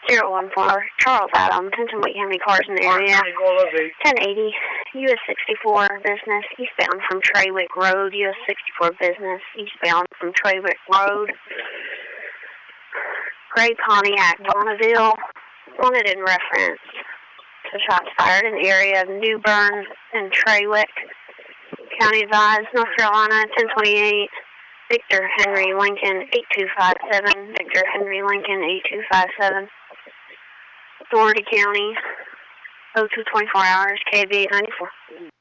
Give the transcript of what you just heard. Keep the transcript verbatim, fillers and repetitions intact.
zero one four, Charles Adam, Penton Wake County cars in the area. ten eighty, U S sixty-four business, eastbound from Trawick Road, U S sixty-four business, eastbound from Trawick Road. Gray Pontiac, Bonneville, wanted in reference to shots fired in the area of New Bern and Trawick. County advised, North Carolina, ten twenty-eight. Victor Henry Lincoln, eight two five seven. Victor Henry Lincoln, eight two five seven. Authority County, oh two twenty-four hours, K B eight ninety-four.